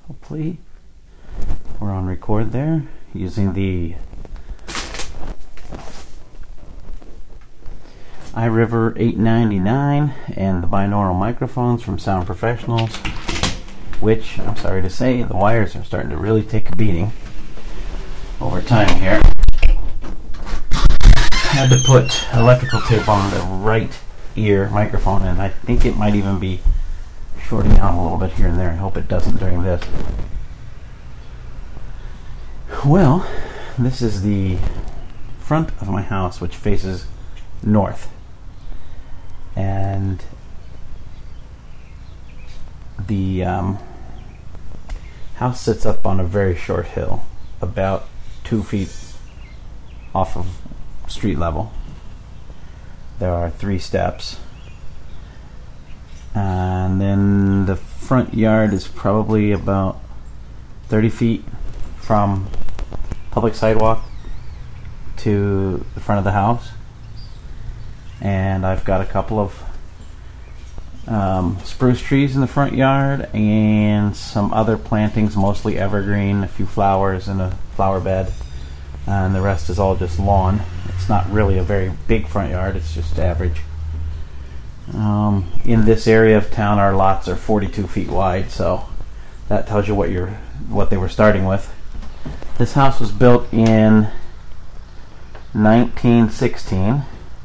Hopefully we're on record there using the iRiver 899 and the binaural microphones from Sound Professionals, which, I'm sorry to say, the wires are starting to really take a beating over time here. Had to put electrical tape on the right ear microphone, and I think it might even be shorting out a little bit here and there. I hope it doesn't during this. Well, this is the front of my house, which faces north, and the house sits up on a very short hill, about 2 feet off of street level. There are 3 steps, and then the front yard is probably about 30 feet from public sidewalk to the front of the house. And I've got a couple of spruce trees in the front yard and some other plantings, mostly evergreen, a few flowers in a flower bed, and the rest is all just lawn. It's not really a very big front yard, it's just average. In this area of town, our lots are 42 feet wide, so that tells you what they were starting with. This house was built in 1916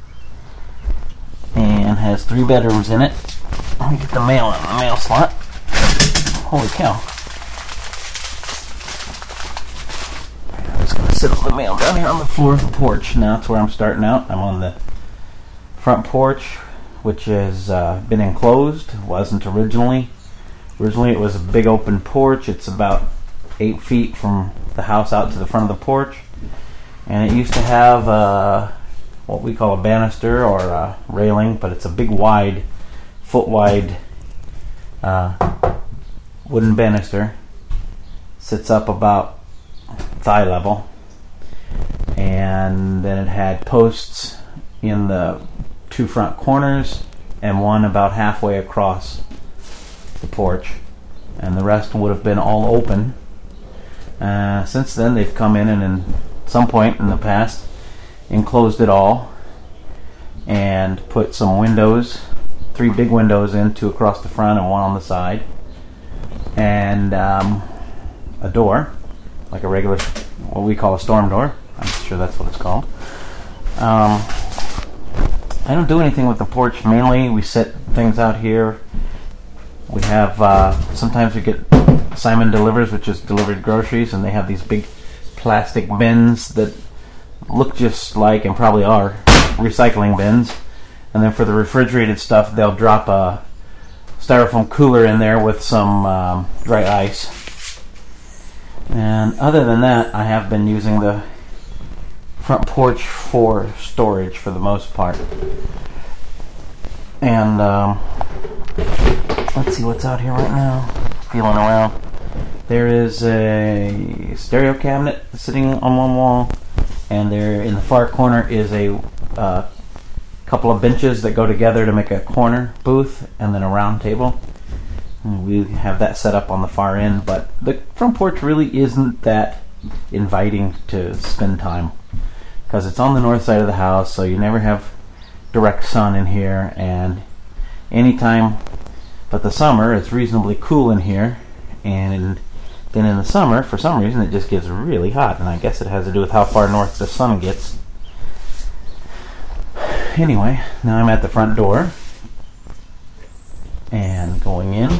and has 3 bedrooms in it. Let me get the mail in the mail slot. Holy cow. I'm just going to sit on the mail down here on the floor of the porch. Now that's where I'm starting out. I'm on the front porch, which has been enclosed. It wasn't originally. Originally it was a big open porch. It's about 8 feet from the house out to the front of the porch. And it used to have what we call a banister or a railing, but it's a big wide, foot-wide wooden banister. Sits up about thigh level. And then it had posts in the 2 front corners and one about halfway across the porch. And the rest would have been all open. Since then, they've come in and at some point in the past enclosed it all and put some windows, 3 big windows in, 2 across the front and 1 on the side, and a door, like a regular, what we call a storm door. I'm sure that's what it's called. I don't do anything with the porch. Mainly we set things out here. We have, sometimes we get Simon Delivers, which is delivered groceries, and they have these big plastic bins that look just like, and probably are, recycling bins. And then for the refrigerated stuff, they'll drop a styrofoam cooler in there with some dry ice. And other than that, I have been using the front porch for storage for the most part. And let's see what's out here right now. Feeling around. There is a stereo cabinet sitting on one wall, and there in the far corner is a couple of benches that go together to make a corner booth, and then a round table. And we have that set up on the far end, but the front porch really isn't that inviting to spend time because it's on the north side of the house, so you never have direct sun in here, and anytime but the summer it's reasonably cool in here, and then in the summer for some reason it just gets really hot, and I guess it has to do with how far north the sun gets. Anyway, now I'm at the front door and going in.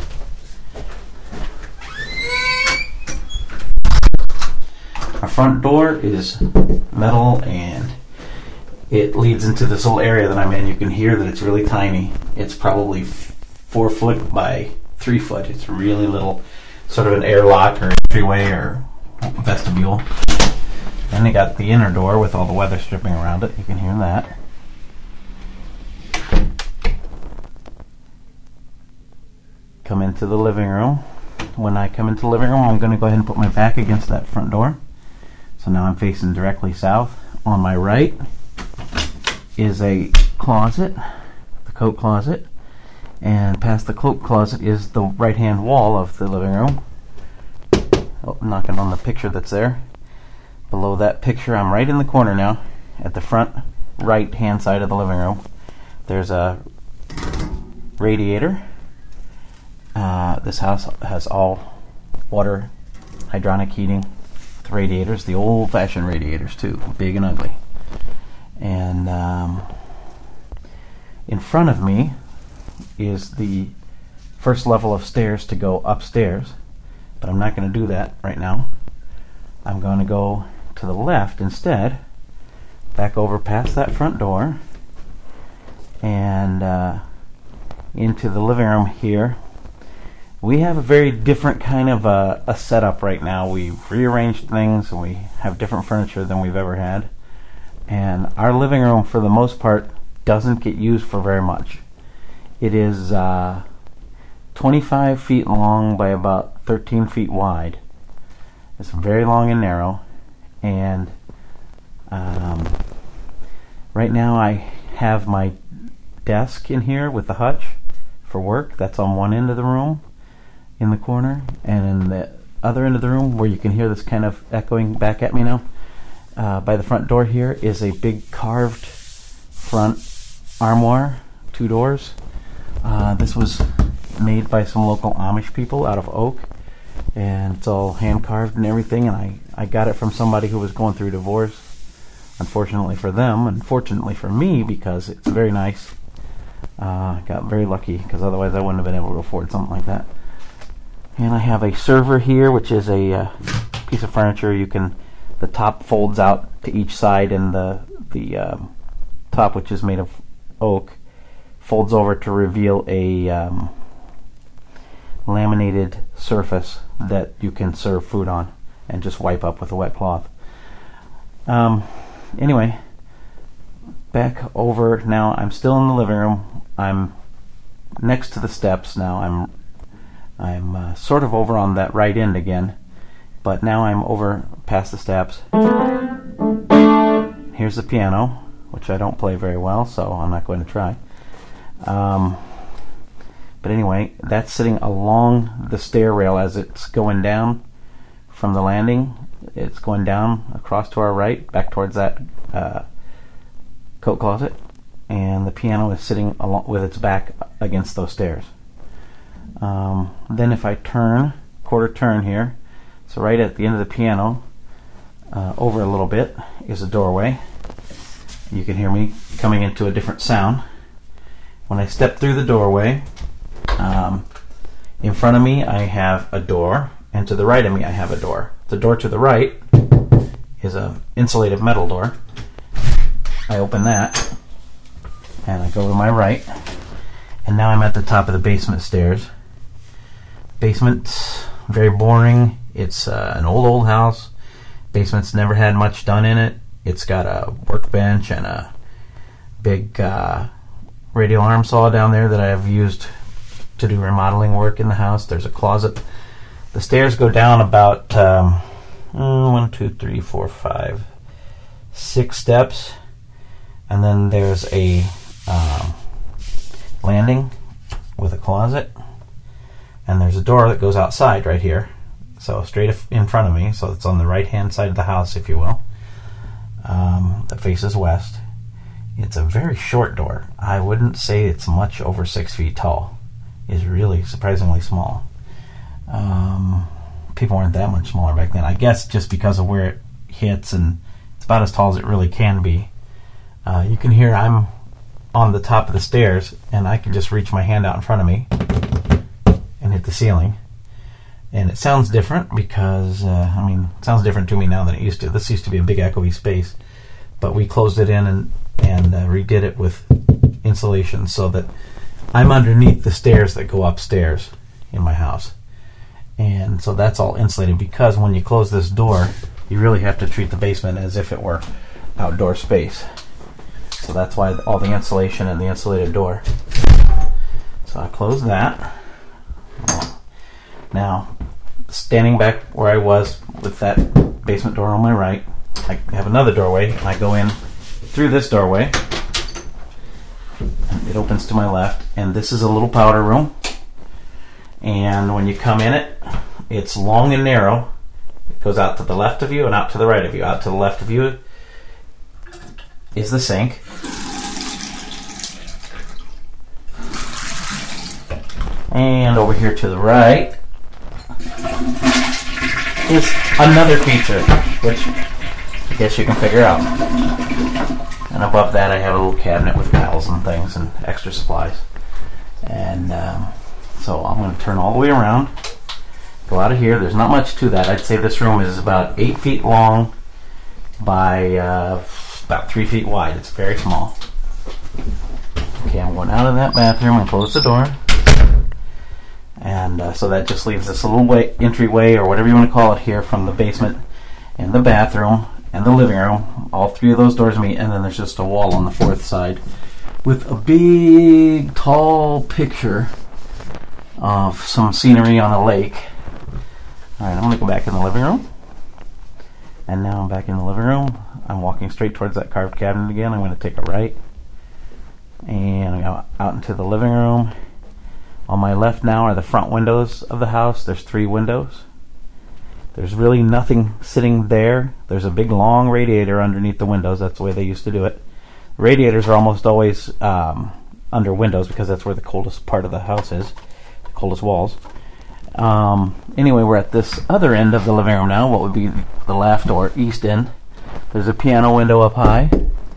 Our front door is metal and it leads into this little area that I'm in. You can hear that it's really tiny. It's probably 4 foot by 3 foot. It's really little, sort of an airlock or entryway or vestibule. Then they got the inner door with all the weather stripping around it. You can hear that. Come into the living room. When I come into the living room, I'm going to go ahead and put my back against that front door. So now I'm facing directly south. On my right is a closet, the coat closet, and past the coat closet is the right-hand wall of the living room. Oh, knocking on the picture that's there. Below that picture, I'm right in the corner now, at the front right hand side of the living room. There's a radiator. This house has all water hydronic heating. The radiators, the old-fashioned radiators too, big and ugly. And in front of me is the first level of stairs to go upstairs, but I'm not going to do that right now. I'm going to go to the left instead, back over past that front door, and into the living room here. We have a very different kind of a setup right now. We've rearranged things, and we have different furniture than we've ever had. And our living room, for the most part, doesn't get used for very much. It is 25 feet long by about 13 feet wide. It's very long and narrow. And right now I have my desk in here with the hutch for work. That's on one end of the room in the corner, and in the other end of the room, where you can hear this kind of echoing back at me now, by the front door here is a big carved front armoire, 2 doors. This was made by some local Amish people out of oak, and it's all hand carved and everything, and I got it from somebody who was going through divorce. Unfortunately for them, and fortunately for me, because it's very nice. Got very lucky, because otherwise I wouldn't have been able to afford something like that. And I have a server here, which is a piece of furniture. The top folds out to each side, and the top, which is made of oak, folds over to reveal a laminated surface that you can serve food on and just wipe up with a wet cloth. Anyway, back over now. I'm still in the living room. I'm next to the steps now. I'm sort of over on that right end again, but now I'm over past the steps. Here's the piano, which I don't play very well, so I'm not going to try. But anyway, that's sitting along the stair rail as it's going down from the landing. It's going down across to our right, back towards that coat closet, and the piano is sitting along with its back against those stairs. Then if I turn, quarter turn here, so right at the end of the piano, over a little bit, is a doorway. You can hear me coming into a different sound. When I step through the doorway, in front of me I have a door, and to the right of me I have a door. The door to the right is an insulated metal door. I open that, and I go to my right, and now I'm at the top of the basement stairs. Basement's very boring. It's an old house. Basement's never had much done in it. It's got a workbench and a big radial arm saw down there that I have used to do remodeling work in the house. There's a closet. The stairs go down about 1, 2, 3, 4, 5, 6 steps, and then there's a landing with a closet, and there's a door that goes outside right here, so straight in front of me, so it's on the right hand side of the house, if you will, that faces west. It's a very short door. I wouldn't say it's much over 6 feet tall. It's really surprisingly small. People weren't that much smaller back then, I guess, just because of where it hits, and it's about as tall as it really can be. You can hear I'm on the top of the stairs, and I can just reach my hand out in front of me and hit the ceiling. And it sounds different because, it sounds different to me now than it used to. This used to be a big echoey space, but we closed it in and redid it with insulation so that I'm underneath the stairs that go upstairs in my house. And so that's all insulated, because when you close this door, you really have to treat the basement as if it were outdoor space. So that's why all the insulation and the insulated door. So I close that. Now, standing back where I was with that basement door on my right, I have another doorway, and I go in through this doorway. It opens to my left, and this is a little powder room. And when you come in it, it's long and narrow, goes out to the left of you and out to the right of you. Out to the left of you is the sink. And over here to the right is another feature, which I guess you can figure out. And above that I have a little cabinet with towels and things and extra supplies. And so I'm going to turn all the way around, go out of here. There's not much to that. I'd say this room is about 8 feet long by about 3 feet wide. It's very small. Okay, I'm going out of that bathroom and close the door. And so that just leaves this little entryway, or whatever you want to call it, here from the basement and the bathroom and the living room. All three of those doors meet, and then there's just a wall on the fourth side with a big, tall picture of some scenery on a lake. Alright, I'm going to go back in the living room. And now I'm back in the living room. I'm walking straight towards that carved cabinet again. I'm going to take a right. And I go out into the living room. On my left now are the front windows of the house. There's 3 windows. There's really nothing sitting there. There's a big long radiator underneath the windows. That's the way they used to do it. Radiators are almost always under windows because that's where the coldest part of the house is, the coldest walls. Anyway, we're at this other end of the living room now, what would be the left or east end. There's a piano window up high,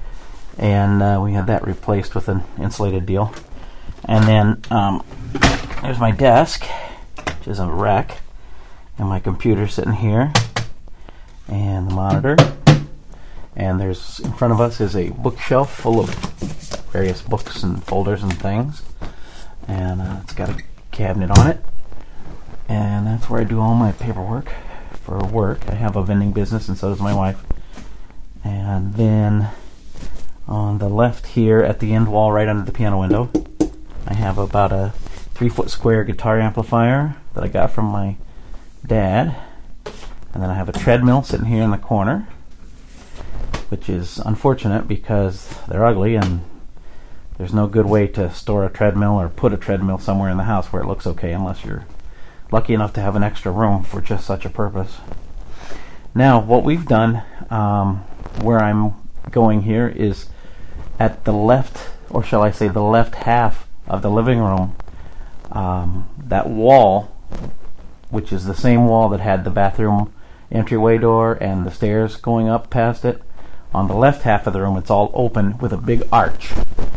and we had that replaced with an insulated deal. And then there's my desk, which is a rack, and my computer sitting here, and the monitor. And there's, in front of us is a bookshelf full of various books and folders and things. And it's got a cabinet on it. And that's where I do all my paperwork for work. I have a vending business, and so does my wife. And then on the left here at the end wall, right under the piano window, I have about a 3-foot square guitar amplifier that I got from my dad. And then I have a treadmill sitting here in the corner, which is unfortunate because they're ugly and there's no good way to store a treadmill or put a treadmill somewhere in the house where it looks okay unless you're lucky enough to have an extra room for just such a purpose. Now, what we've done, where I'm going here, is at the left, or shall I say the left half of the living room, that wall, which is the same wall that had the bathroom entryway door and the stairs going up past it, on the left half of the room it's all open with a big arch.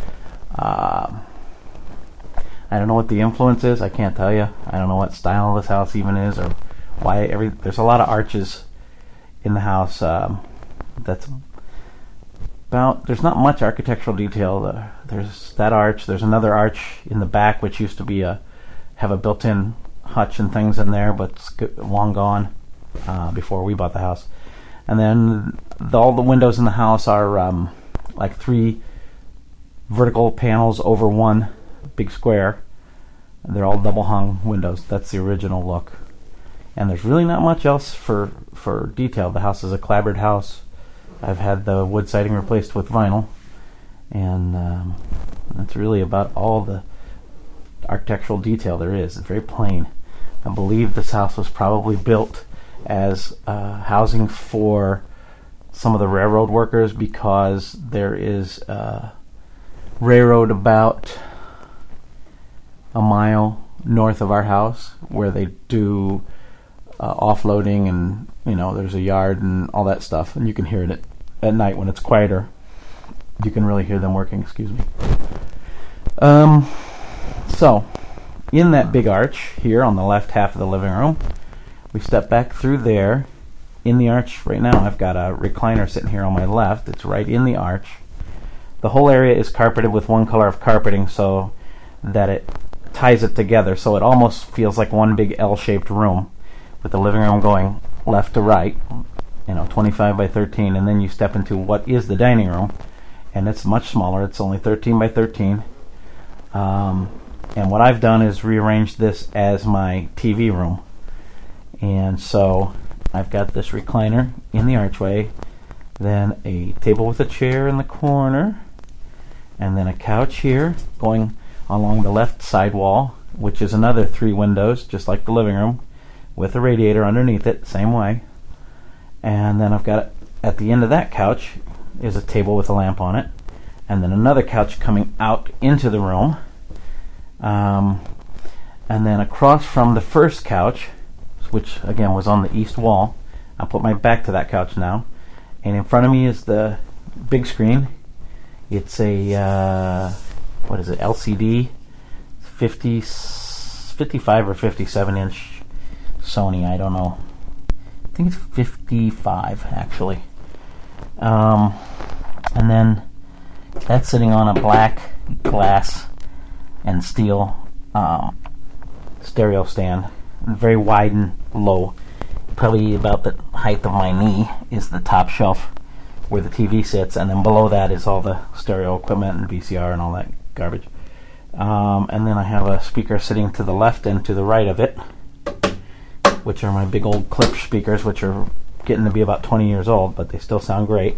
I don't know what the influence is. I can't tell you. I don't know what style this house even is, or why there's a lot of arches in the house. That's about, there's not much architectural detail. There's that arch. There's another arch in the back which used to be have a built-in hutch and things in there, but it's long gone before we bought the house. And then all the windows in the house are like 3 vertical panels over one big square. They're all double hung windows. That's the original look. And there's really not much else for detail. The house is a clapboard house. I've had the wood siding replaced with vinyl, and that's really about all the architectural detail there is. It's very plain. I believe this house was probably built as housing for some of the railroad workers, because there is a railroad about a mile north of our house where they do offloading, and there's a yard and all that stuff, and you can hear it at night when it's quieter. You can really hear them working. Excuse me. So in that big arch here on the left half of the living room, we step back through there. In the arch right now, I've got a recliner sitting here on my left. It's right in the arch. The whole area is carpeted with one color of carpeting so that it ties it together, so it almost feels like one big L-shaped room, with the living room going left to right, 25 by 13, and then you step into what is the dining room, and it's much smaller. It's only 13 by 13. And what I've done is rearranged this as my TV room. And so I've got this recliner in the archway, then a table with a chair in the corner, and then a couch here going along the left side wall, which is another 3 windows, just like the living room, with a radiator underneath it, same way. And then I've got, at the end of that couch is a table with a lamp on it, and then another couch coming out into the room. And then across from the first couch, which again was on the east wall, I'll put my back to that couch now, and in front of me is the big screen. It's a what is it, LCD 55 or 57 inch Sony, I don't know. I think it's 55 actually. And then that's sitting on a black glass and steel stereo stand, very wide and low. Probably about the height of my knee is the top shelf where the TV sits, and then below that is all the stereo equipment and VCR and all that garbage. And then I have a speaker sitting to the left and to the right of it, which are my big old Klipsch speakers, which are getting to be about 20 years old, but they still sound great.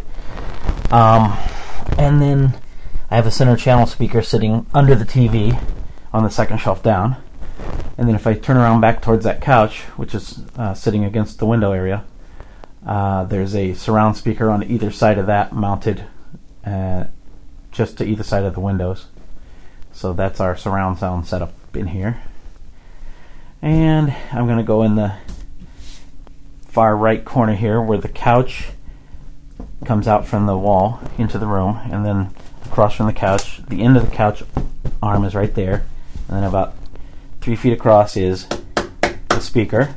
And then I have a center channel speaker sitting under the TV on the second shelf down. And then if I turn around back towards that couch, which is sitting against the window area, there's a surround speaker on either side of that, mounted just to either side of the windows. So that's our surround sound setup in here. And I'm going to go in the far right corner here where the couch comes out from the wall into the room, and then across from the couch, the end of the couch arm is right there, and then about 3 feet across is the speaker,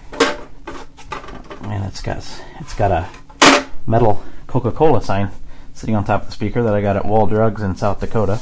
and it's got a metal Coca-Cola sign sitting on top of the speaker that I got at Wall Drugs in South Dakota.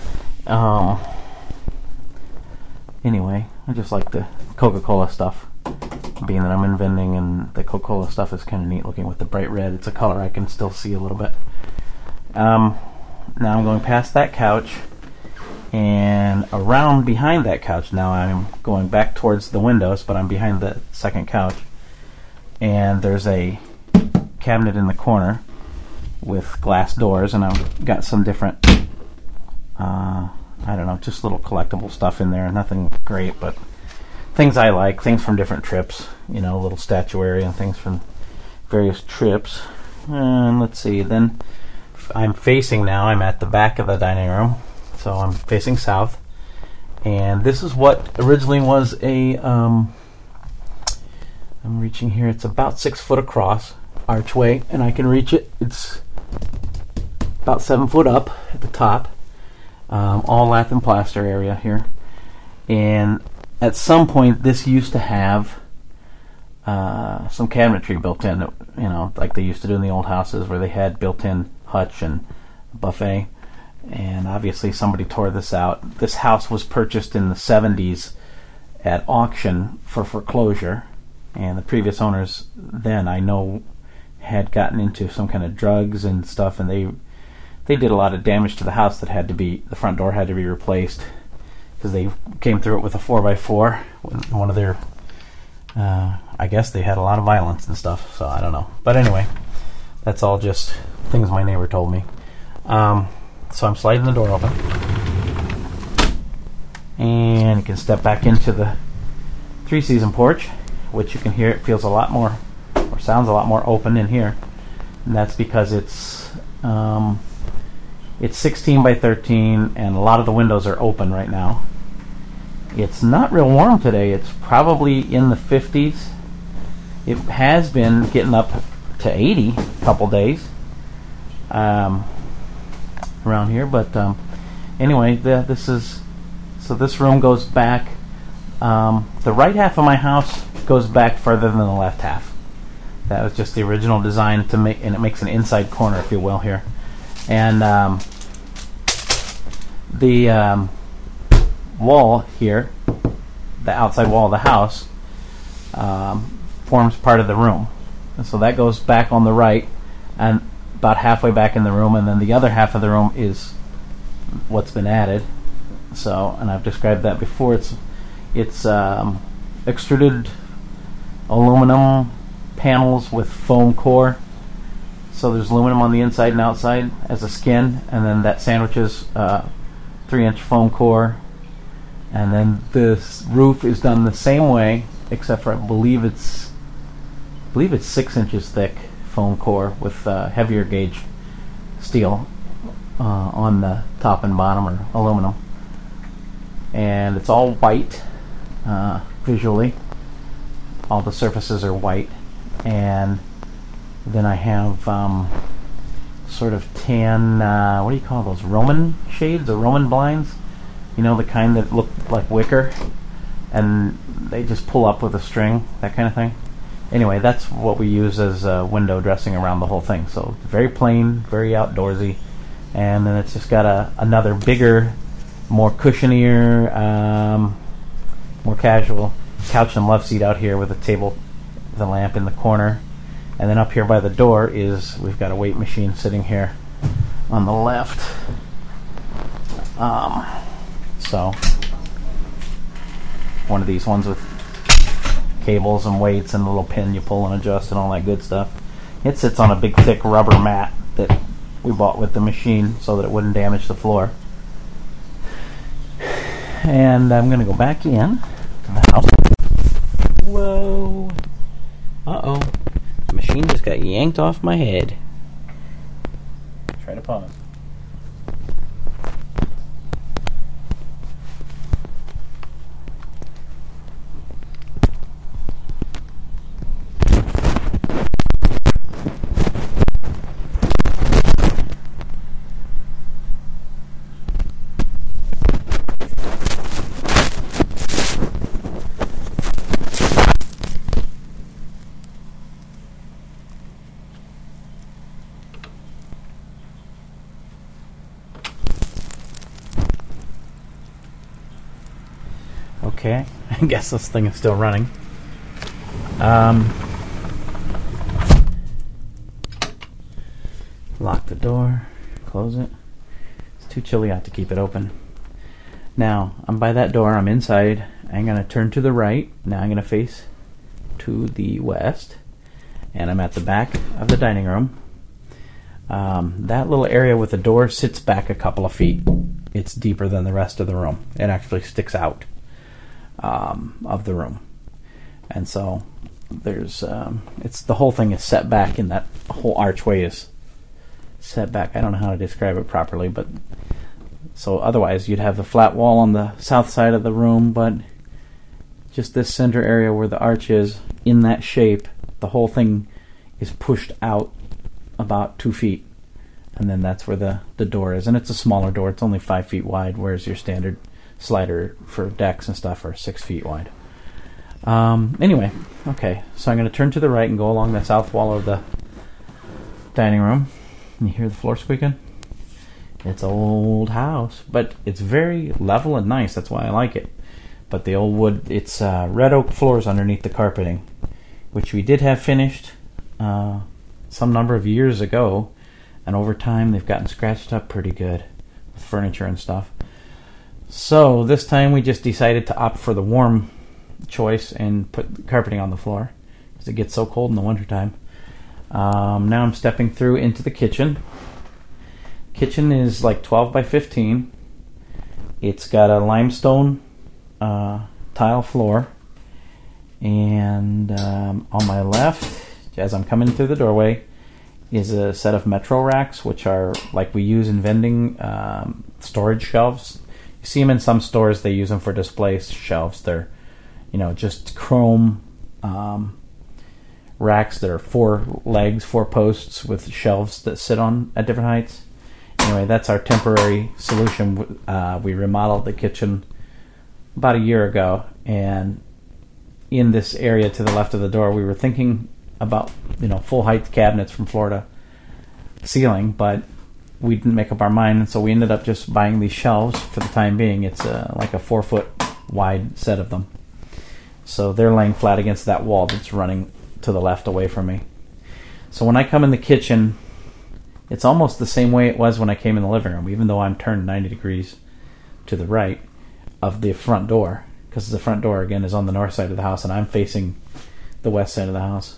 Anyway, I just like the Coca-Cola stuff, being that I'm in vending, and the Coca-Cola stuff is kind of neat looking with the bright red. It's a color I can still see a little bit. Now I'm going past that couch and around behind that couch. Now I'm going back towards the windows, but I'm behind the second couch, and there's a cabinet in the corner with glass doors, and I've got some different I don't know, just little collectible stuff in there. Nothing great, but things I like, things from different trips, you know, little statuary and things from various trips. And let's see, then I'm facing now, I'm at the back of the dining room, so I'm facing south. And this is what originally was a, I'm reaching here, it's about 6 foot across archway, and I can reach it. It's about 7 foot up at the top. All lath and plaster area here. And at some point this used to have some cabinetry built in, you know, like they used to do in the old houses where they had built-in hutch and buffet. And obviously somebody tore this out. This house was purchased in the 70s at auction for foreclosure, and the previous owners then, I know, had gotten into some kind of drugs and stuff, and they did a lot of damage to the house that had to be, the front door had to be replaced because they came through it with a 4x4. One of their, I guess they had a lot of violence and stuff, so I don't know. But anyway, that's all just things my neighbor told me. So I'm sliding the door open, and you can step back into the 3-season porch, which you can hear it feels a lot more, or sounds a lot more open in here, and that's because it's 16 by 13, and a lot of the windows are open right now. It's not real warm today. It's probably in the 50s. It has been getting up to 80 a couple days around here, but anyway, this room goes back. The right half of my house goes back further than the left half. That was just the original design to make, and it makes an inside corner, if you will, here. And the wall here, the outside wall of the house, forms part of the room. And so that goes back on the right and about halfway back in the room, and then the other half of the room is what's been added. So, and I've described that before. It's extruded aluminum panels with foam core. So there's aluminum on the inside and outside as a skin, and then that sandwiches 3-inch foam core. And then this roof is done the same way, except for I believe it's I believe it's 6 inches thick foam core with heavier gauge steel on the top and bottom, or aluminum. And it's all white visually. All the surfaces are white. And then I have sort of tan, what do you call those, Roman shades or Roman blinds? You know, the kind that look like wicker and they just pull up with a string, that kind of thing. Anyway, that's what we use as window dressing around the whole thing. So very plain, very outdoorsy. And then it's just got another bigger, more cushionier, more casual couch and love seat out here with a table with a lamp in the corner. And then up here by the door we've got a weight machine sitting here on the left. So one of these ones with cables and weights and a little pin you pull and adjust and all that good stuff. It sits on a big thick rubber mat that we bought with the machine so that it wouldn't damage the floor. And I'm going to go back in to the house. Whoa. Uh-oh. The machine just got yanked off my head. Try to pause. Okay, I guess this thing is still running. Lock the door, close it. It's too chilly out to keep it open. Now, I'm by that door, I'm inside. I'm going to turn to the right. Now I'm going to face to the west. And I'm at the back of the dining room. That little area with the door sits back a couple of feet. It's deeper than the rest of the room. It actually sticks out of the room. And so there's it's the whole thing is set back, in that whole archway is set back. I don't know how to describe it properly, but so otherwise you'd have the flat wall on the south side of the room, but just this center area where the arch is, in that shape, the whole thing is pushed out about 2 feet, and then that's where the door is. And it's a smaller door. It's only 5 feet wide, whereas your standard slider for decks and stuff are 6 feet wide. Anyway, okay, so I'm going to turn to the right and go along the south wall of the dining room. You hear the floor squeaking? It's an old house, but it's very level and nice. That's why I like it. But the old wood, it's red oak floors underneath the carpeting, which we did have finished some number of years ago, and over time they've gotten scratched up pretty good with furniture and stuff. So this time we just decided to opt for the warm choice and put carpeting on the floor because it gets so cold in the wintertime. Now I'm stepping through into the kitchen. Kitchen is like 12 by 15. It's got a limestone tile floor, and on my left, as I'm coming through the doorway, is a set of Metro racks, which are like we use in vending storage shelves. You see them in some stores. They use them for display shelves. They're, just chrome racks that are 4 legs, 4 posts with shelves that sit on at different heights. Anyway, that's our temporary solution. We remodeled the kitchen about a year ago, and in this area to the left of the door, we were thinking about full height cabinets from floor to ceiling, but we didn't make up our mind, and so we ended up just buying these shelves for the time being. It's like a 4 foot wide set of them, so they're laying flat against that wall that's running to the left away from me. So when I come in the kitchen, it's almost the same way it was when I came in the living room, even though I'm turned 90 degrees to the right of the front door, because the front door again is on the north side of the house and I'm facing the west side of the house.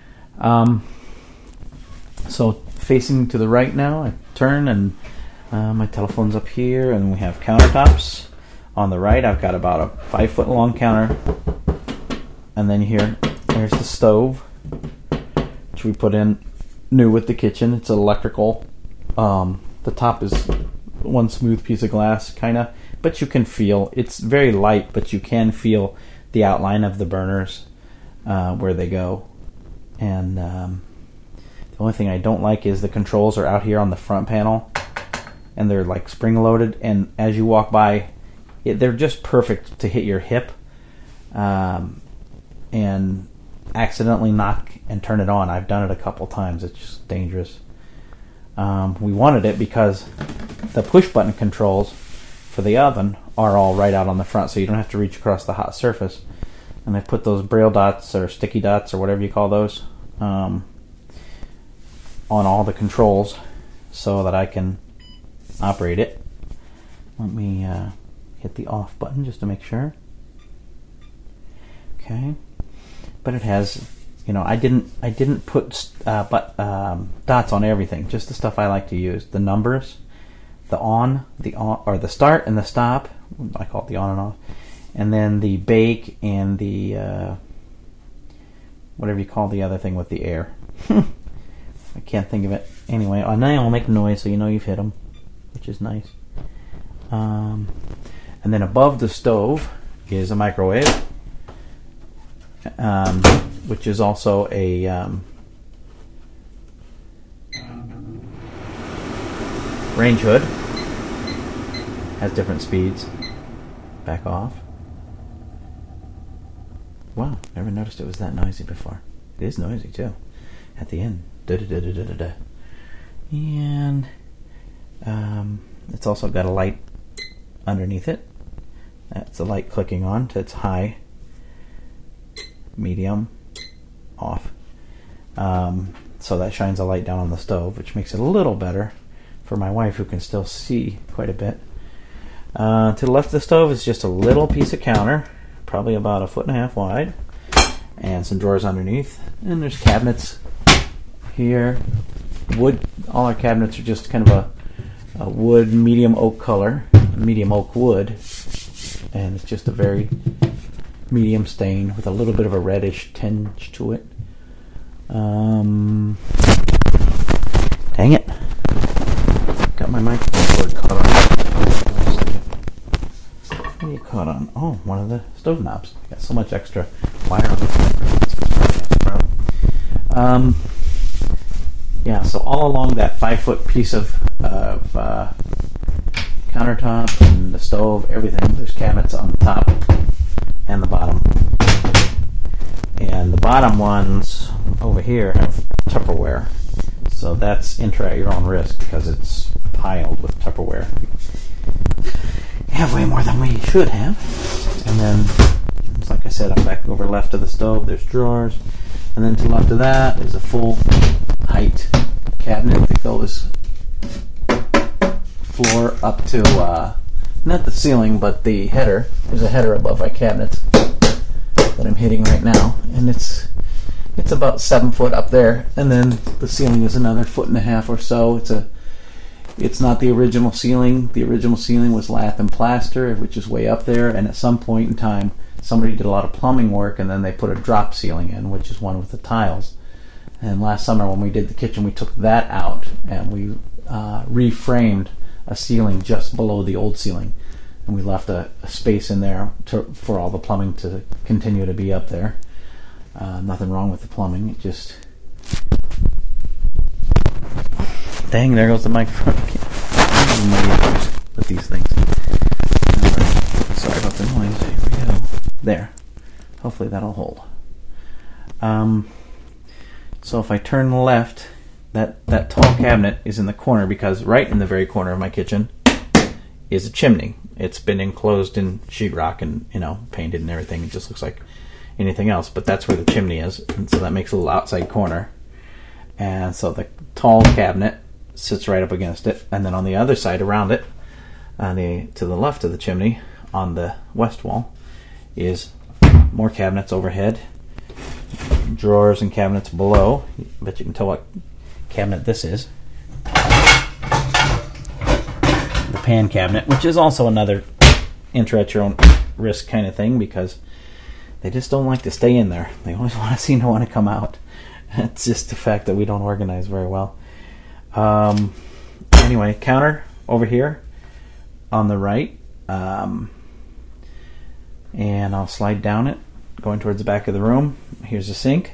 So facing to the right now, I turn and my telephone's up here, and we have countertops. On the right, I've got about a 5 foot long counter, and then there's the stove, which we put in new with the kitchen. It's electrical. The top is one smooth piece of glass, kind of, but you can feel, it's very light, but you can feel the outline of the burners where they go. And the only thing I don't like is the controls are out here on the front panel, and they're like spring-loaded, and as you walk by, they're just perfect to hit your hip and accidentally knock and turn it on. I've done it a couple times. It's just dangerous. We wanted it because the push-button controls for the oven are all right out on the front, so you don't have to reach across the hot surface. And I put those braille dots or sticky dots or whatever you call those on all the controls so that I can operate it. Let me hit the off button just to make sure. Okay, but it has, I didn't put dots on everything, just the stuff I like to use. The numbers, the on or the start and the stop. I call it the on and off, and then the bake and the whatever you call the other thing with the air. I can't think of it. Anyway, and then it'll make noise, so you know you've hit them, which is nice. And then above the stove is a microwave, which is also a range hood. Has different speeds. Back off. Wow, never noticed it was that noisy before. It is noisy too. At the end. Da-da-da-da-da-da. And it's also got a light underneath it. That's a light clicking on. It's high, medium, off. So that shines a light down on the stove, which makes it a little better for my wife, who can still see quite a bit. To the left of the stove is just a little piece of counter, probably about 1.5 feet wide, and some drawers underneath. And there's cabinets here. Wood. All our cabinets are just kind of a wood, medium oak color, medium oak wood, and it's just a very medium stain with a little bit of a reddish tinge to it. Dang it! Got my microphone cord caught on. What are you caught on? Oh, one of the stove knobs. Got so much extra wire on this microphone. Yeah, so all along that 5-foot piece of countertop and the stove, everything, there's cabinets on the top and the bottom. And the bottom ones over here have Tupperware. So that's enter at your own risk because it's piled with Tupperware. We have way more than we should have. And then, like I said, I'm back over left of the stove. There's drawers. And then to the left of that is a full height cabinet that goes floor up to, not the ceiling, but the header. There's a header above my cabinets that I'm hitting right now. And it's about 7 foot up there. And then the ceiling is another 1.5 feet or so. It's not the original ceiling. The original ceiling was lath and plaster, which is way up there. And at some point in time, somebody did a lot of plumbing work, and then they put a drop ceiling in, which is one with the tiles. And last summer when we did the kitchen, we took that out, and we reframed a ceiling just below the old ceiling. And we left a space in there for all the plumbing to continue to be up there. Nothing wrong with the plumbing. It just... Dang, there goes the microphone. With these things. Sorry about the noise. Here we go. There. Hopefully that'll hold. So if I turn left, that tall cabinet is in the corner, because right in the very corner of my kitchen is a chimney. It's been enclosed in sheetrock and painted and everything. It just looks like anything else, but that's where the chimney is, and so that makes a little outside corner. And so the tall cabinet sits right up against it, and then on the other side around it, to the left of the chimney on the west wall, is more cabinets overhead, drawers and cabinets below. I bet you can tell what cabinet this is. The pan cabinet, which is also another enter at your own risk kind of thing, because they just don't like to stay in there. They always want to seem to want to come out. It's just the fact that we don't organize very well. Anyway, counter over here on the right. And I'll slide down it, going towards the back of the room. Here's the sink.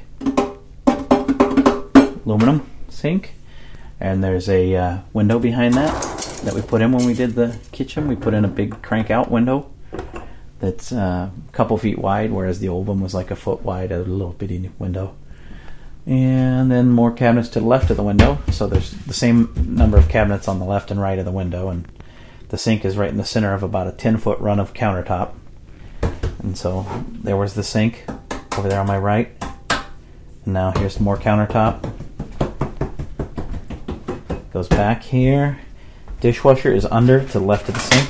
Aluminum sink. And there's a window behind that we put in when we did the kitchen. We put in a big crank out window that's a couple feet wide, whereas the old one was like a foot wide, a little bitty window. And then more cabinets to the left of the window. So there's the same number of cabinets on the left and right of the window, and the sink is right in the center of about a 10-foot run of countertop. And so there was the sink over there on my right. And now here's more countertop. Goes back here. Dishwasher is under to the left of the sink.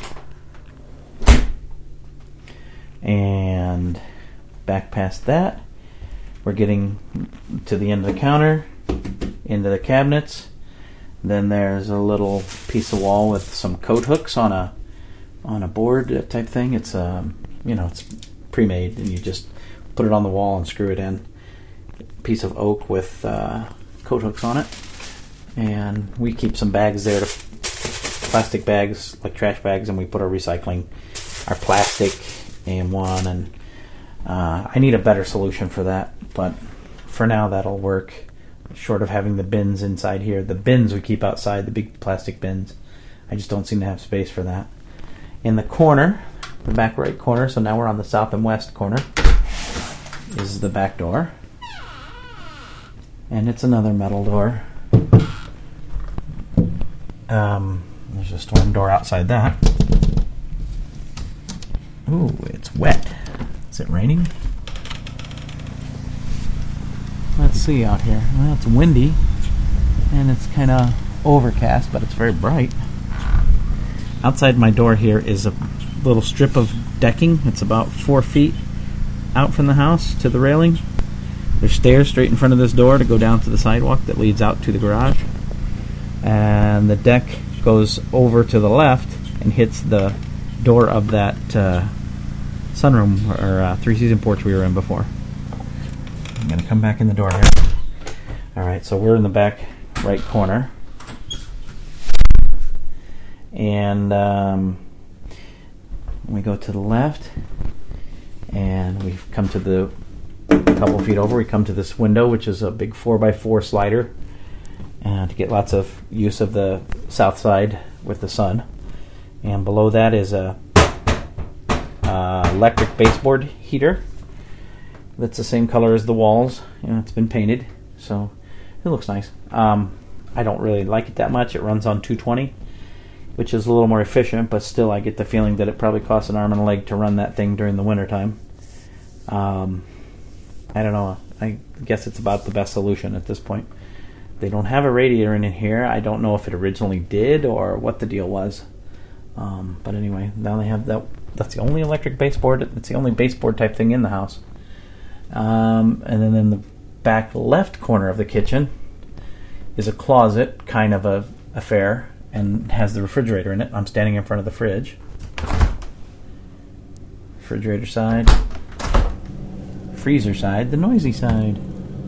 And back past that, we're getting to the end of the counter, into the cabinets. Then there's a little piece of wall with some coat hooks on a board type thing. It's it's pre-made, and you just put it on the wall and screw it in. Piece of oak with coat hooks on it. And we keep some bags there, plastic bags, like trash bags, and we put our plastic in one. And I need a better solution for that, but for now that'll work. Short of having the bins inside here. The bins we keep outside, the big plastic bins. I just don't seem to have space for that. In the corner, the back right corner, so now we're on the south and west corner, is the back door. And it's another metal door. There's a storm door outside that. Ooh, it's wet. Is it raining? Let's see out here. Well, it's windy, and it's kind of overcast, but it's very bright. Outside my door here is a little strip of decking. It's about 4 feet out from the house to the railing. There's stairs straight in front of this door to go down to the sidewalk that leads out to the garage. And the deck goes over to the left and hits the door of that sunroom or three-season porch we were in before. I'm going to come back in the door here. Alright, so we're in the back right corner. And we go to the left, and we've come to the couple feet over, we come to this window, which is a big 4x4 slider, to get lots of use of the south side with the sun. And below that is a electric baseboard heater that's the same color as the walls. It's been painted, so it looks nice. I don't really like it that much. It runs on 220, which is a little more efficient, but still I get the feeling that it probably costs an arm and a leg to run that thing during the wintertime. I don't know. I guess it's about the best solution at this point. They don't have a radiator in here. I don't know if it originally did or what the deal was. But anyway, now they have that. That's the only electric baseboard. It's the only baseboard type thing in the house. And then in the back left corner of the kitchen is a closet, kind of a affair, and has the refrigerator in it. I'm standing in front of the fridge. Refrigerator side. Freezer side. The noisy side.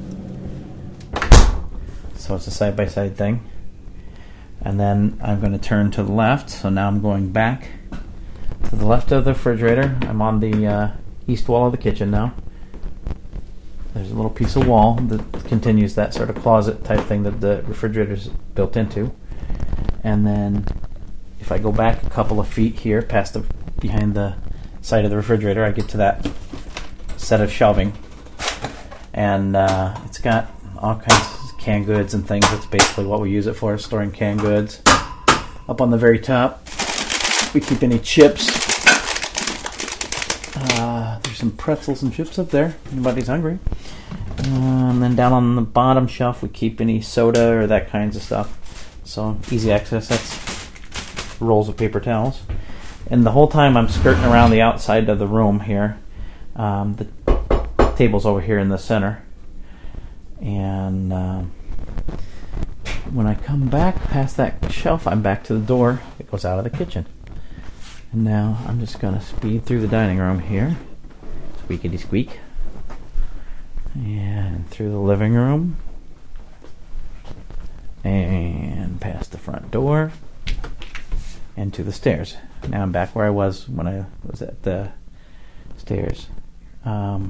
So it's a side-by-side thing. And then I'm going to turn to the left. So now I'm going back to the left of the refrigerator. I'm on the east wall of the kitchen now. There's a little piece of wall that continues that sort of closet type thing that the refrigerator's built into. And then if I go back a couple of feet here, behind the side of the refrigerator, I get to that set of shelving. And it's got all kinds of canned goods and things. That's basically what we use it for, storing canned goods. Up on the very top, we keep any chips. There's some pretzels and chips up there. Anybody's hungry. And then down on the bottom shelf, we keep any soda or that kinds of stuff. So easy access. That's rolls of paper towels. And the whole time I'm skirting around the outside of the room here. The table's over here in the center. And when I come back past that shelf, I'm back to the door that goes out of the kitchen. And now I'm just going to speed through the dining room here. Squeakity squeak. And through the living room. and past the front door and to the stairs. Now I'm back where I was when I was at the stairs. Oh,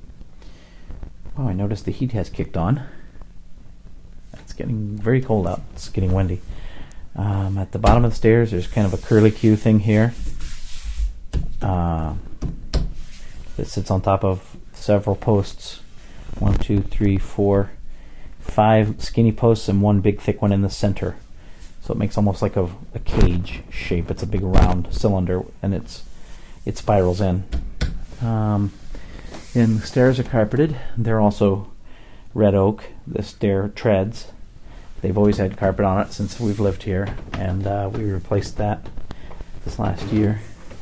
I noticed the heat has kicked on. It's getting very cold out. It's getting windy. At the bottom of the stairs, there's kind of a curlicue thing here that sits on top of several posts. 1, 2, 3, 4, 5 skinny posts and one big thick one in the center. So it makes almost like a cage shape. It's a big round cylinder, and it spirals in. And the stairs are carpeted. They're also red oak. The stair treads. They've always had carpet on it since we've lived here, and we replaced that this last year.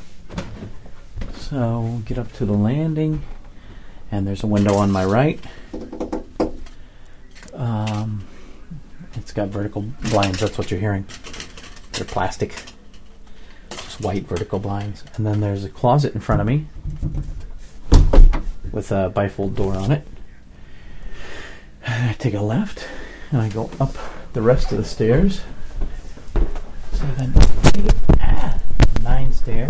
So we'll get up to the landing, and there's a window on my right. It's got vertical blinds. That's what you're hearing. They're plastic, just white vertical blinds. And then there's a closet in front of me with a bifold door on it. I take a left, and I go up the rest of the stairs. 7, 8, 9 stairs.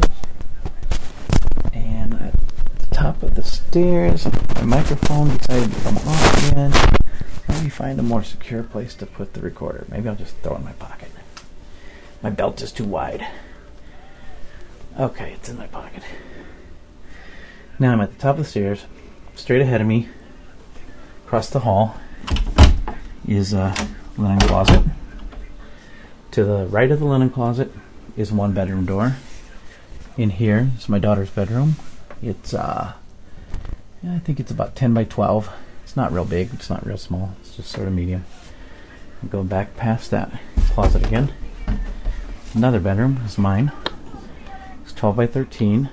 And at the top of the stairs, my microphone decided to come off again. Let me find a more secure place to put the recorder. Maybe I'll just throw it in my pocket. My belt is too wide. Okay, it's in my pocket. Now I'm at the top of the stairs. Straight ahead of me, across the hall, is a linen closet. To the right of the linen closet is one bedroom door. In here is my daughter's bedroom. It's I think it's about 10 by 12. It's not real big, it's not real small, it's just sort of medium. Go back past that closet again. Another bedroom is mine. It's 12 by 13.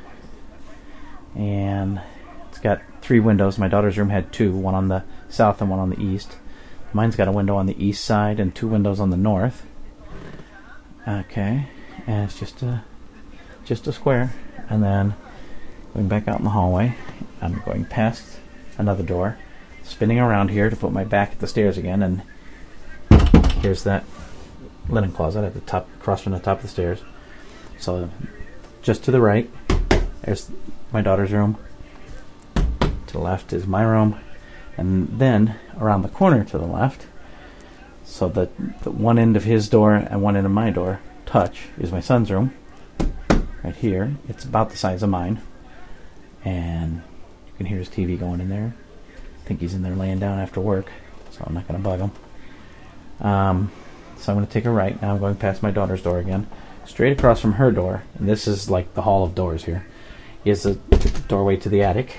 And it's got 3 windows. My daughter's room had 2, one on the south and one on the east. Mine's got a window on the east side and 2 windows on the north. Okay, and it's just a square. And then going back out in the hallway, I'm going past another door, spinning around here to put my back at the stairs again, and here's that linen closet at the top, across from the top of the stairs. So just to the right, there's my daughter's room. To the left is my room, and then around the corner to the left, so that the one end of his door and one end of my door touch, is my son's room. Right here, it's about the size of mine, and you can hear his TV going in there. I think he's in there laying down after work, so I'm not going to bug him. So I'm going to take a right. Now I'm going past my daughter's door again. Straight across from her door, and this is like the hall of doors here, is a doorway to the attic.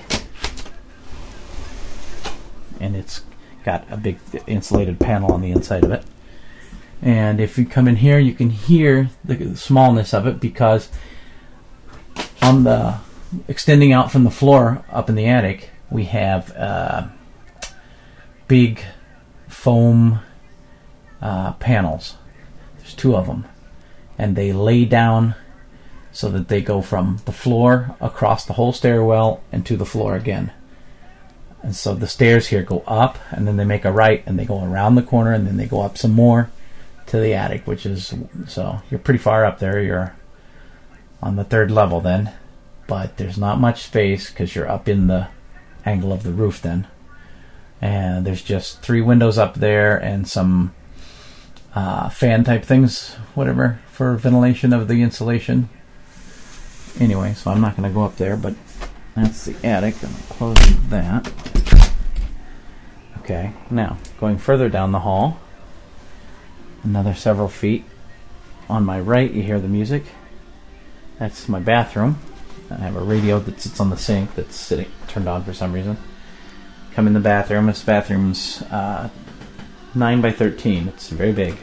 And it's got a big insulated panel on the inside of it. And if you come in here, you can hear the smallness of it, because on the extending out from the floor up in the attic, we have big foam panels. There's 2 of them, and they lay down so that they go from the floor across the whole stairwell and to the floor again. And so the stairs here go up, and then they make a right, and they go around the corner, and then they go up some more to the attic, which is, so you're pretty far up there. You're on the 3rd level then, but there's not much space because you're up in the angle of the roof then. And there's just 3 windows up there and some fan type things, whatever, for ventilation of the insulation. Anyway, so I'm not going to go up there, but that's the attic. I'm going to close that. Okay, now going further down the hall, another several feet. On my right, you hear the music. That's my bathroom. I have a radio that sits on the sink that's sitting turned on for some reason. Come in the bathroom. This bathroom's 9 by 13. It's very big.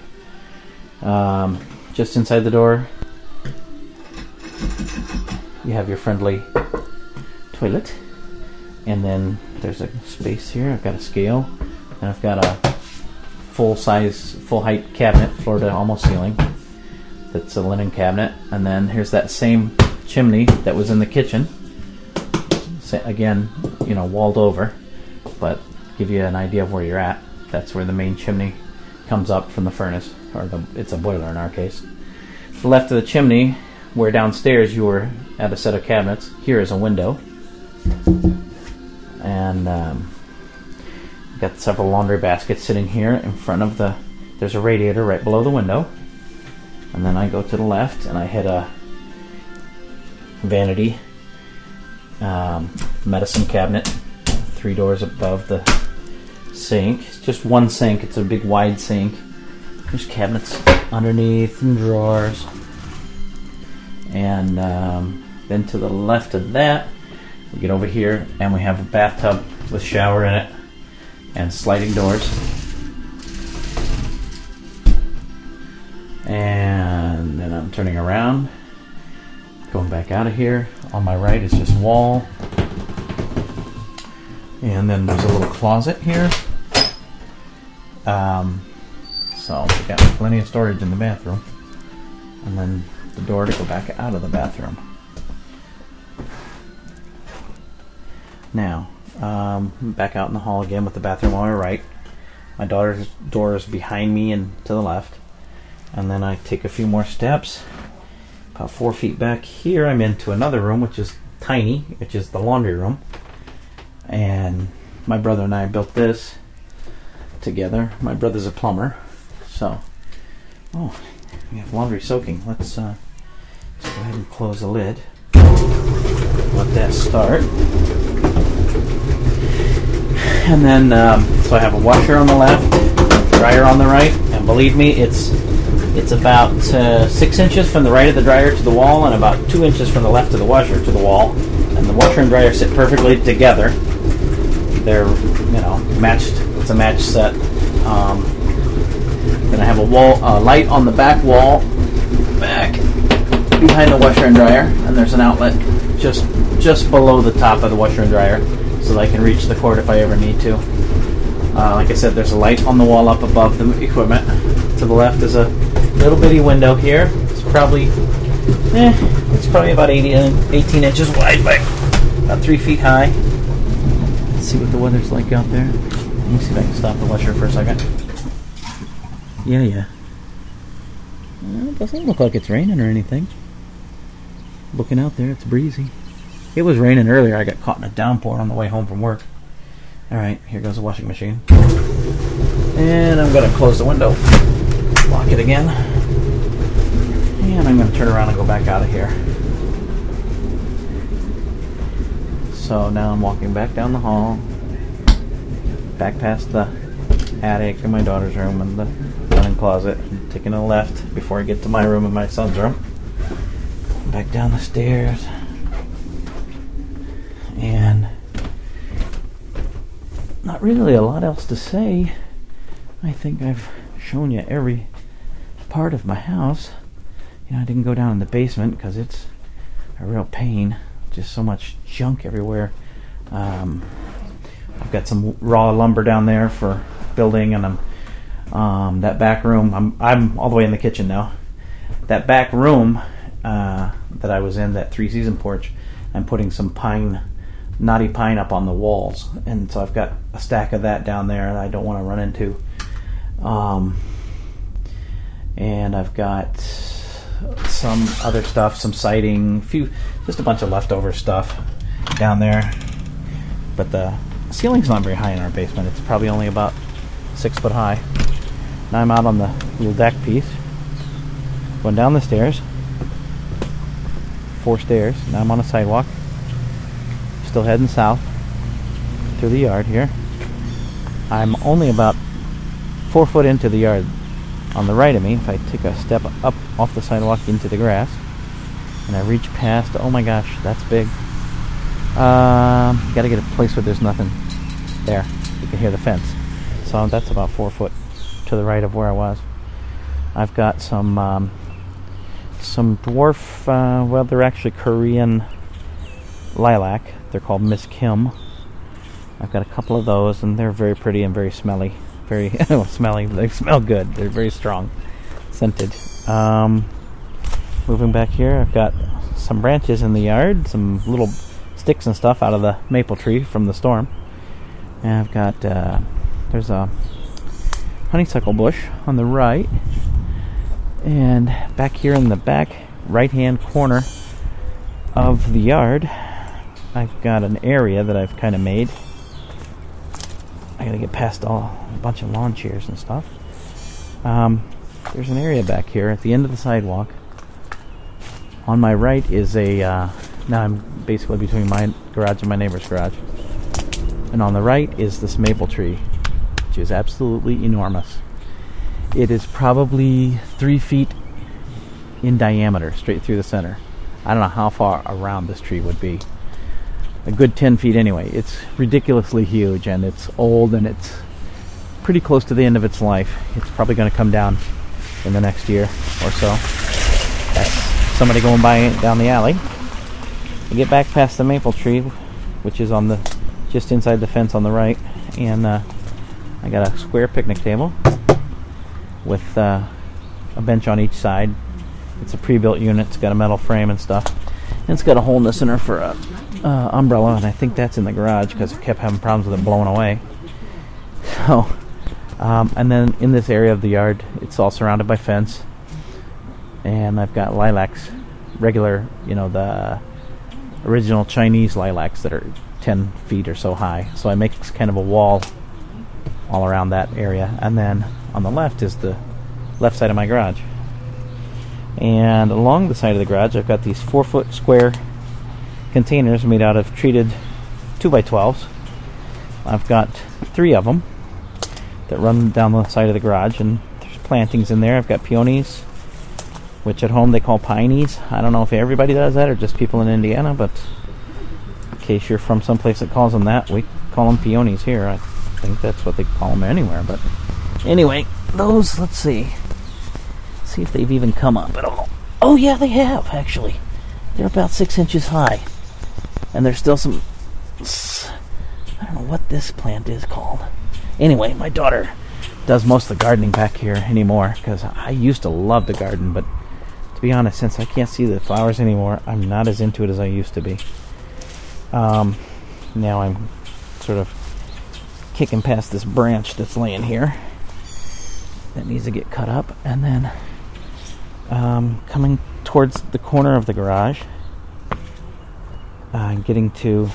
Just inside the door, you have your friendly toilet, and then there's a space here. I've got a scale, and I've got a full-size, full-height cabinet, floor to almost ceiling. That's a linen cabinet, and then here's that same chimney that was in the kitchen. Again, walled over, but give you an idea of where you're at. That's where the main chimney comes up from the furnace, or it's a boiler in our case. To the left of the chimney, where downstairs you were at a set of cabinets, here is a window. And got several laundry baskets sitting here in front of there's a radiator right below the window. And then I go to the left and I hit a vanity medicine cabinet 3 doors above the sink. It's just one sink. It's a big wide sink. There's cabinets underneath and drawers. And then to the left of that, we get over here and we have a bathtub with shower in it and sliding doors. And then I'm turning around, going back out of here. On my right is just wall. And then there's a little closet here. So we got plenty of storage in the bathroom. And then the door to go back out of the bathroom. Now, back out in the hall again with the bathroom on my right. My daughter's door is behind me and to the left. And then I take a few more steps. About 4 feet back here, I'm into another room, which is tiny, which is the laundry room. And my brother and I built this together. My brother's a plumber. So, we have laundry soaking. Let's go ahead and close the lid. Let that start. And then, so I have a washer on the left, dryer on the right, and believe me, it's about 6 inches from the right of the dryer to the wall, and about 2 inches from the left of the washer to the wall. And the washer and dryer sit perfectly together. They're, matched. It's a matched set. Then I have a light on the back wall, back behind the washer and dryer, and there's an outlet just below the top of the washer and dryer, so that I can reach the cord if I ever need to. Like I said, there's a light on the wall up above the equipment. To the left is a little bitty window here. It's probably about 18 inches wide by about 3 feet high. Let's see what the weather's like out there. Let me see if I can stop the washer for a second. Yeah. Well, it doesn't look like it's raining or anything. Looking out there, it's breezy. It was raining earlier. I got caught in a downpour on the way home from work. Alright, here goes the washing machine. And I'm going to close the window. Lock it again. And I'm going to turn around and go back out of here. So now I'm walking back down the hall. Back past the attic and my daughter's room and the linen closet. And taking a left before I get to my room and my son's room. Back down the stairs. And not really a lot else to say. I think I've shown you every part of my house. I didn't go down in the basement because it's a real pain. Just so much junk everywhere. I've got some raw lumber down there for building, and that back room. I'm all the way in the kitchen now. That back room that I was in, that 3-season porch, I'm putting some knotty pine up on the walls, and so I've got a stack of that down there that I don't want to run into. And I've got some other stuff, some siding, just a bunch of leftover stuff down there. But the ceiling's not very high in our basement. It's probably only about 6 foot high. Now I'm out on the little deck piece, going down the stairs, 4 stairs. Now I'm on a sidewalk, still heading south through the yard here. I'm only about 4 foot into the yard on the right of me. If I take a step up off the sidewalk into the grass and I reach past, oh my gosh, that's big. Gotta get a place where there's nothing there. You can hear the fence. So that's about 4 foot to the right of where I was. I've got some dwarf, well, they're actually Korean lilac. They're called Miss Kim. I've got a couple of those, and they're very pretty and very smelly. Very smelly. They smell good. They're very strong, scented. Moving back here, I've got some branches in the yard, some little sticks and stuff out of the maple tree from the storm. And I've got there's a honeysuckle bush on the right. And back here in the back right-hand corner of the yard, I've got an area that I've kind of made. I gotta get past a bunch of lawn chairs and stuff. There's an area back here at the end of the sidewalk. On my right is now I'm basically between my garage and my neighbor's garage. And on the right is this maple tree, which is absolutely enormous. It is probably 3 feet in diameter, straight through the center. I don't know how far around this tree would be. A good 10 feet anyway. It's ridiculously huge, and it's old, and it's pretty close to the end of its life. It's probably going to come down in the next year or so. That's somebody going by down the alley. I get back past the maple tree, which is on the just inside the fence on the right, and I got a square picnic table with a bench on each side. It's a pre-built unit. It's got a metal frame and stuff. And it's got a hole in the center for a umbrella, and I think that's in the garage because I kept having problems with it blowing away. So, and then in this area of the yard, it's all surrounded by fence. And I've got lilacs, regular, the original Chinese lilacs that are 10 feet or so high. So I make kind of a wall all around that area. And then on the left is the left side of my garage. And along the side of the garage, I've got these 4-foot square containers made out of treated 2x12s. I've got 3 of them that run down the side of the garage, and there's plantings in there. I've got peonies, which at home they call pineys. I don't know if everybody does that or just people in Indiana, but in case you're from someplace that calls them that, we call them peonies here. I think that's what they call them anywhere. But anyway, those, let's see if they've even come up at all. Oh yeah, they have, actually. They're about 6 inches high. And there's still some, I don't know what this plant is called. Anyway, my daughter does most of the gardening back here anymore, because I used to love the garden, but to be honest, since I can't see the flowers anymore, I'm not as into it as I used to be. Now I'm sort of kicking past this branch that's laying here that needs to get cut up, and then coming towards the corner of the garage, getting to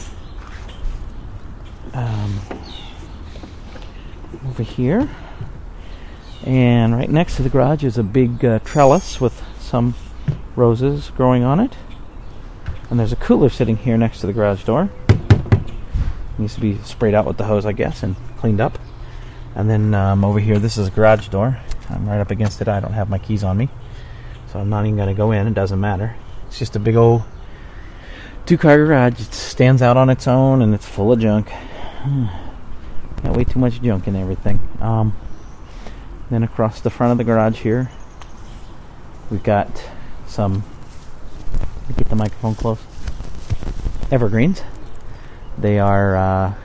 over here, and right next to the garage is a big trellis with some roses growing on it, and there's a cooler sitting here next to the garage door. It needs to be sprayed out with the hose, I guess, and cleaned up. And then over here, this is a garage door. I'm right up against it. I don't have my keys on me, so I'm not even going to go in. It doesn't matter. It's just a big old 2-car garage. It stands out on its own, and it's full of junk. Got way too much junk and everything. Then across the front of the garage here, we've got some, get the microphone close, evergreens. They are,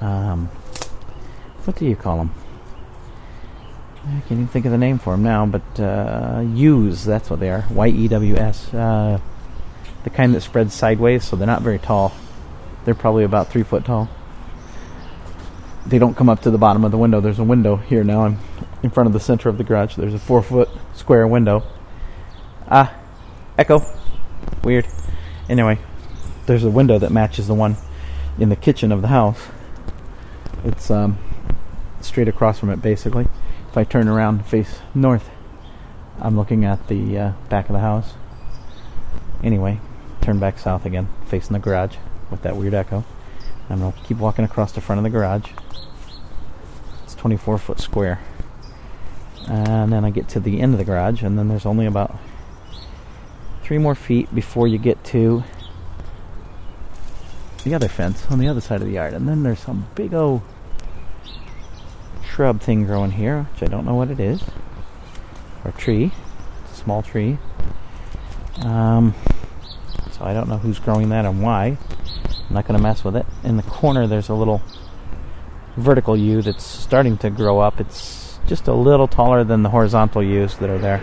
what do you call them? I can't even think of the name for them now, but yews, that's what they are. Y-E-W-S. The kind that spreads sideways, so they're not very tall. They're probably about 3 foot tall. They don't come up to the bottom of the window. There's a window here now. I'm in front of the center of the garage. There's a 4-foot square window. Echo. Weird. Anyway, there's a window that matches the one in the kitchen of the house. It's straight across from it, basically. If I turn around and face north, I'm looking at the back of the house. Anyway, turn back south again, facing the garage with that weird echo. I'm going to keep walking across the front of the garage. It's 24-foot square. And then I get to the end of the garage, and then there's only about 3 more feet before you get to the other fence on the other side of the yard. And then there's some big old shrub thing growing here, which I don't know what it is. Or tree. It's a small tree. So I don't know who's growing that and why. I'm not going to mess with it. In the corner there's a little vertical yew that's starting to grow up. It's just a little taller than the horizontal yews that are there.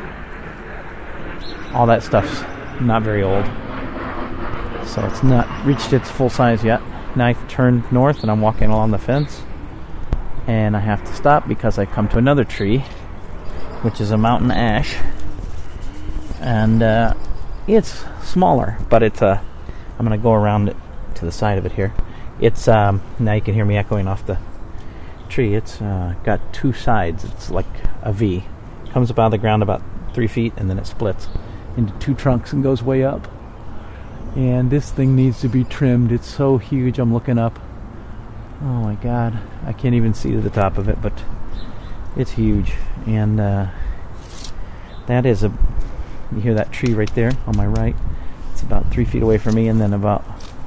All that stuff's not very old, so it's not reached its full size yet. Now I've turned north and I'm walking along the fence, and I have to stop because I come to another tree, which is a mountain ash, and it's smaller, but it's I'm going to go around it to the side of it here. It's now you can hear me echoing off the tree. It's got two sides. It's like a V. It comes up out of the ground about 3 feet, and then it splits into two trunks and goes way up. And this thing needs to be trimmed. It's so huge. I'm looking up. Oh my God, I can't even see the top of it, but it's huge. And that is you hear that tree right there on my right? It's about 3 feet away from me, and then about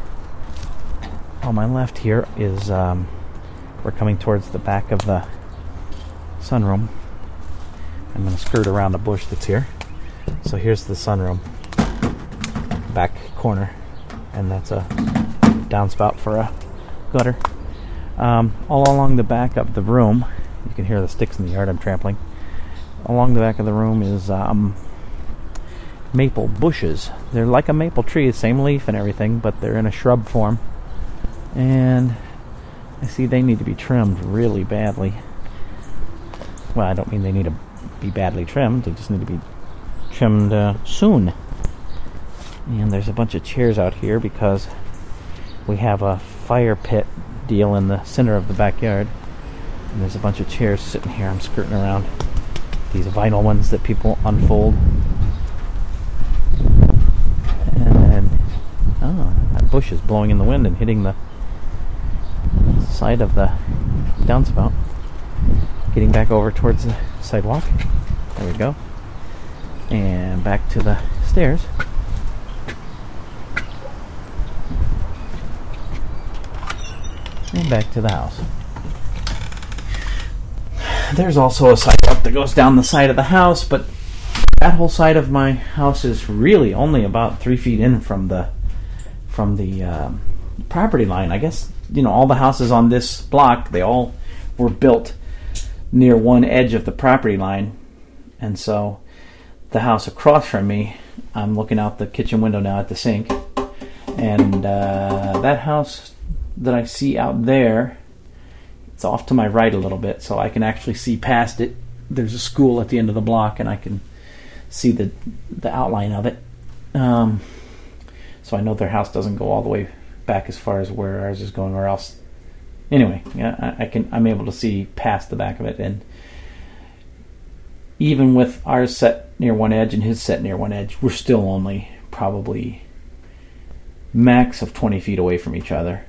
on my left here is we're coming towards the back of the sunroom. I'm going to skirt around the bush that's here. So here's the sunroom, back corner, and that's a downspout for a gutter. All along the back of the room, you can hear the sticks in the yard I'm trampling. Along the back of the room is maple bushes. They're like a maple tree, same leaf and everything, but they're in a shrub form. And I see they need to be trimmed really badly. Well, I don't mean they need to be badly trimmed, they just need to be trimmed soon. And there's a bunch of chairs out here because we have a fire pit deal in the center of the backyard, and there's a bunch of chairs sitting here. I'm skirting around these vinyl ones that people unfold, and then that bush is blowing in the wind and hitting the side of the downspout. Getting back over towards the sidewalk. There we go. And back to the stairs. And back to the house. There's also a sidewalk that goes down the side of the house, but that whole side of my house is really only about 3 feet in from the property line. I guess, all the houses on this block, they all were built near one edge of the property line, and so the house across from me, I'm looking out the kitchen window now at the sink, and that house that I see out there, it's off to my right a little bit, so I can actually see past it. There's a school at the end of the block, and I can see the outline of it. So I know their house doesn't go all the way back as far as where ours is going, or else. Anyway, yeah, I'm able to see past the back of it, and even with ours set near one edge and his set near one edge, we're still only probably max of 20 feet away from each other,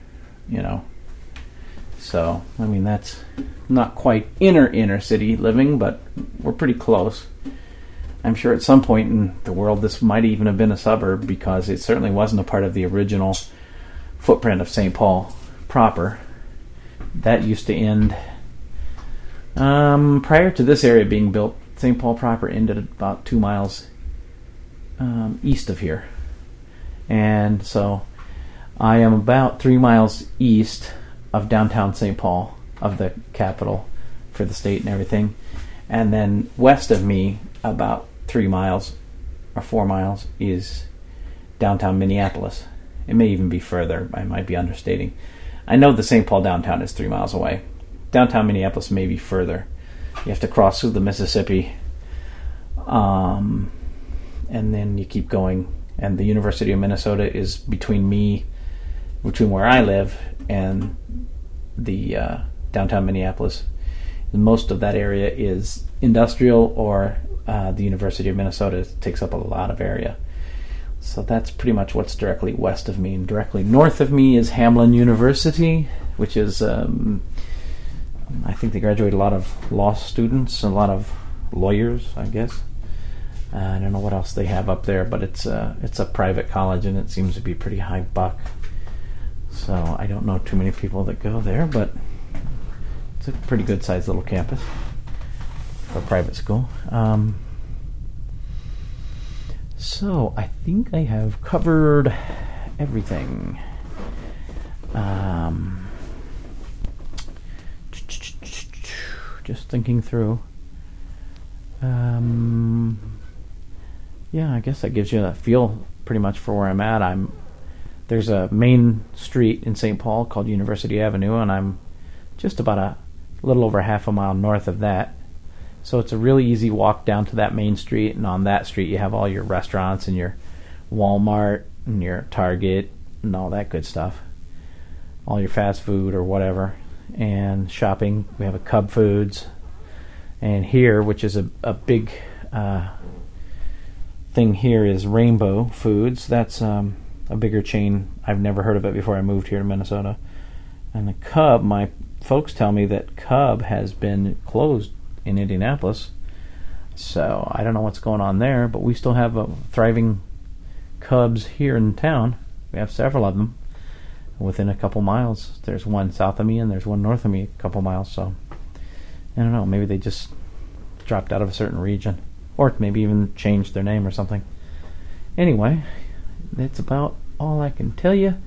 So, that's not quite inner city living, but we're pretty close. I'm sure at some point in the world this might even have been a suburb, because it certainly wasn't a part of the original footprint of St. Paul proper. That used to end prior to this area being built. St. Paul proper ended about 2 miles east of here, and so I am about 3 miles east of downtown St. Paul, of the capital for the state and everything, and then west of me about 3 miles or 4 miles is downtown Minneapolis. It may even be further. I might be understating. I know the St. Paul downtown is 3 miles away. Downtown Minneapolis may be further. You have to cross through the Mississippi, and then you keep going. And the University of Minnesota is between where I live and the downtown Minneapolis. Most of that area is industrial, or the University of Minnesota takes up a lot of area. So that's pretty much what's directly west of me. And directly north of me is Hamline University, which is, I think they graduate a lot of law students, a lot of lawyers, I guess. I don't know what else they have up there, but it's a private college, and it seems to be pretty high buck. So I don't know too many people that go there, but it's a pretty good-sized little campus for a private school. So I think I have covered everything. Just thinking through. Yeah, I guess that gives you a feel pretty much for where I'm at. There's a main street in St. Paul called University Avenue, and I'm just about a a little over half a mile north of that. So it's a really easy walk down to that main street, and on that street you have all your restaurants and your Walmart and your Target and all that good stuff. All your fast food or whatever. And shopping, we have a Cub Foods. And here, which is a big thing here, is Rainbow Foods. That's a bigger chain. I've never heard of it before I moved here to Minnesota. And the Cub, my folks tell me that Cub has been closed in Indianapolis. So I don't know what's going on there, but we still have a thriving Cubs here in town. We have several of them within a couple miles. There's one south of me and there's one north of me a couple miles. So I don't know, maybe they just dropped out of a certain region, or maybe even changed their name or something. Anyway, that's about all I can tell you.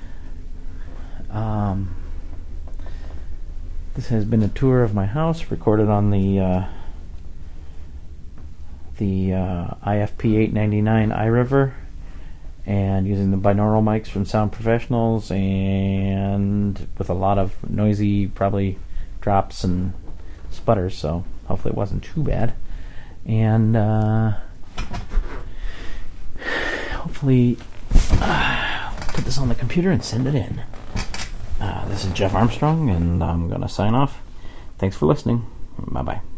This has been a tour of my house, recorded on the IFP 899 iRiver, and using the binaural mics from Sound Professionals, and with a lot of noisy, probably drops and sputters, so hopefully it wasn't too bad. And hopefully put this on the computer and send it in. This is Jeff Armstrong, and I'm going to sign off. Thanks for listening. Bye-bye.